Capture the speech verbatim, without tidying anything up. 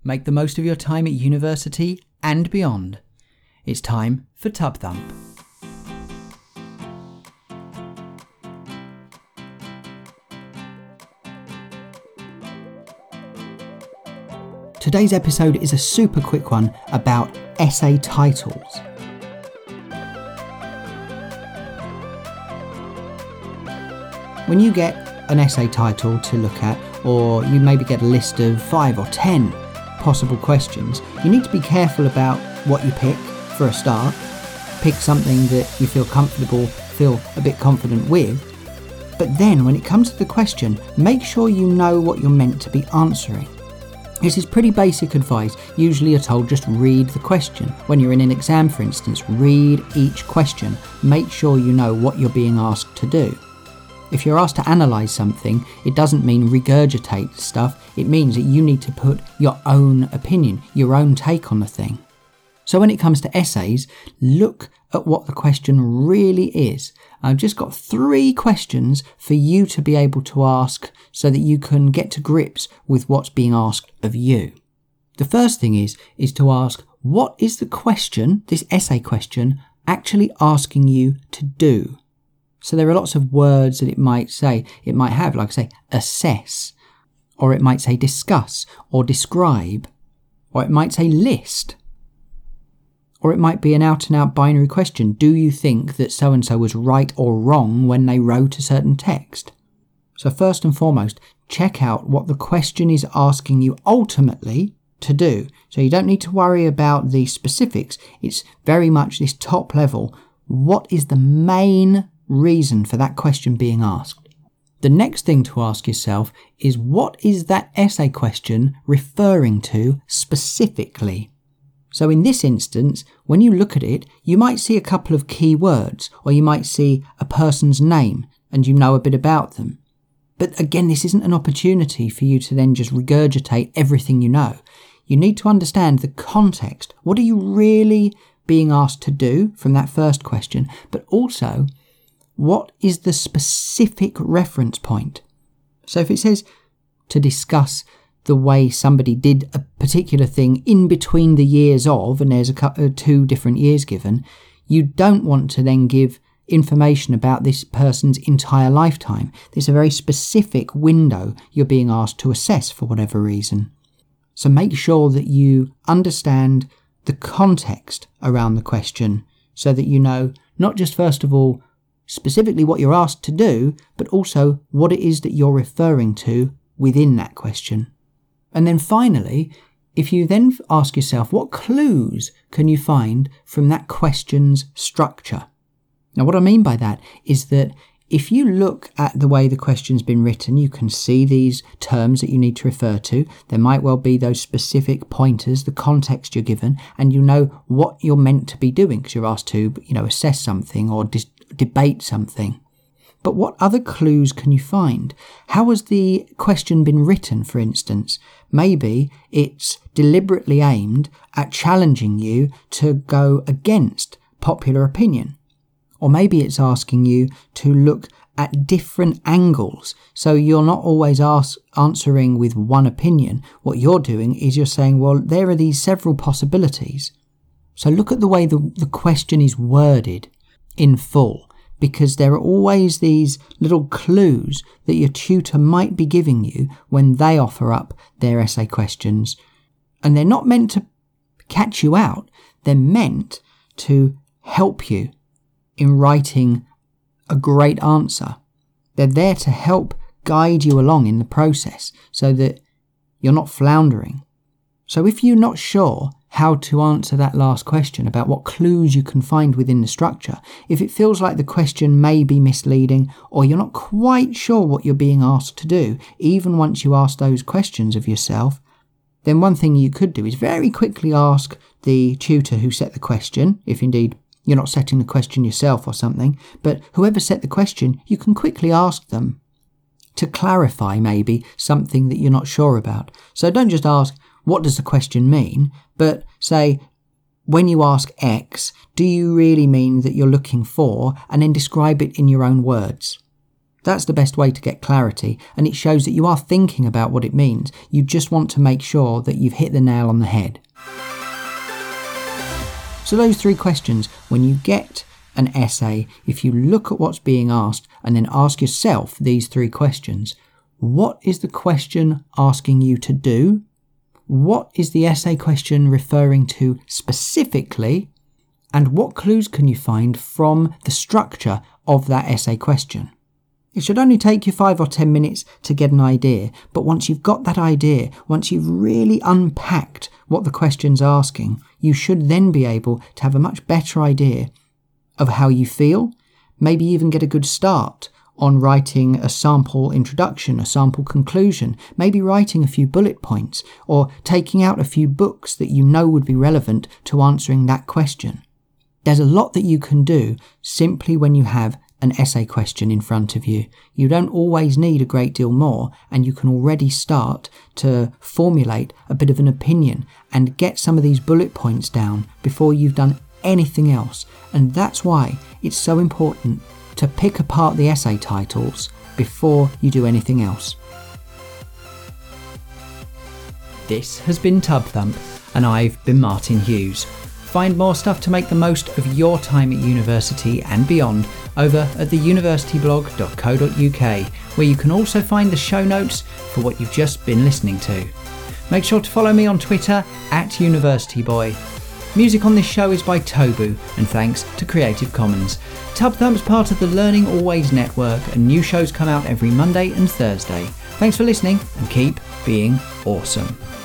Make the most of your time at university and beyond. It's time for Tub Thump. Today's episode is a super quick one about essay titles. When you get an essay title to look at, or you maybe get a list of five or ten possible questions, you need to be careful about what you pick for a start. Pick something that you feel comfortable, feel a bit confident with. But then when it comes to the question, make sure you know what you're meant to be answering. This is pretty basic advice. Usually you're told just read the question. When you're in an exam, for instance, read each question. Make sure you know what you're being asked to do. If you're asked to analyse something, it doesn't mean regurgitate stuff. It means that you need to put your own opinion, your own take on the thing. So when it comes to essays, look at what the question really is. I've just got three questions for you to be able to ask so that you can get to grips with what's being asked of you. The first thing is, is to ask, what is the question, this essay question, actually asking you to do? So there are lots of words that it might say. It might have, like I say, assess, or it might say discuss, or describe, or it might say list. Or it might be an out-and-out binary question. Do you think that so-and-so was right or wrong when they wrote a certain text? So first and foremost, check out what the question is asking you ultimately to do. So you don't need to worry about the specifics. It's very much this top level. What is the main reason for that question being asked? The next thing to ask yourself is, what is that essay question referring to specifically? So in this instance, when you look at it, you might see a couple of key words, or you might see a person's name and you know a bit about them. But again, this isn't an opportunity for you to then just regurgitate everything you know. You need to understand the context. What are you really being asked to do from that first question? But also, what is the specific reference point? So if it says to discuss the way somebody did a particular thing in between the years of, and there's a couple, two different years given, you don't want to then give information about this person's entire lifetime. There's a very specific window you're being asked to assess for whatever reason. So make sure that you understand the context around the question so that you know not just first of all specifically what you're asked to do, but also what it is that you're referring to within that question. And then finally, if you then ask yourself, what clues can you find from that question's structure? Now, what I mean by that is that if you look at the way the question's been written, you can see these terms that you need to refer to. There might well be those specific pointers, the context you're given, and you know what you're meant to be doing because you're asked to, you know, assess something or dis- debate something. But what other clues can you find? How has the question been written, for instance? Maybe it's deliberately aimed at challenging you to go against popular opinion. Or maybe it's asking you to look at different angles. So you're not always ask, answering with one opinion. What you're doing is you're saying, well, there are these several possibilities. So look at the way the, the question is worded in full, because there are always these little clues that your tutor might be giving you when they offer up their essay questions. And they're not meant to catch you out. They're meant to help you in writing a great answer. They're there to help guide you along in the process so that you're not floundering. So if you're not sure how to answer that last question about what clues you can find within the structure, if it feels like the question may be misleading or you're not quite sure what you're being asked to do, even once you ask those questions of yourself, then one thing you could do is very quickly ask the tutor who set the question, if indeed you're not setting the question yourself or something, but whoever set the question, you can quickly ask them to clarify maybe something that you're not sure about. So don't just ask, what does the question mean? But say, when you ask X, do you really mean that you're looking for, and then describe it in your own words. That's the best way to get clarity, and it shows that you are thinking about what it means. You just want to make sure that you've hit the nail on the head. So those three questions, when you get an essay, if you look at what's being asked and then ask yourself these three questions, what is the question asking you to do? What is the essay question referring to specifically? And what clues can you find from the structure of that essay question? It should only take you five or ten minutes to get an idea, but once you've got that idea, once you've really unpacked what the question's asking, you should then be able to have a much better idea of how you feel, maybe even get a good start on writing a sample introduction, a sample conclusion, maybe writing a few bullet points, or taking out a few books that you know would be relevant to answering that question. There's a lot that you can do simply when you have an essay question in front of you. You don't always need a great deal more, and you can already start to formulate a bit of an opinion and get some of these bullet points down before you've done anything else. And that's why it's so important to pick apart the essay titles before you do anything else. This has been Tub Thump, and I've been Martin Hughes. Find more stuff to make the most of your time at university and beyond over at the university blog dot co dot uk, where you can also find the show notes for what you've just been listening to. Make sure to follow me on Twitter at UniversityBoy. Music on this show is by Tobu, and thanks to Creative Commons. Tub Thump's part of the Learning Always network, and new shows come out every Monday and Thursday. Thanks for listening, and keep being awesome.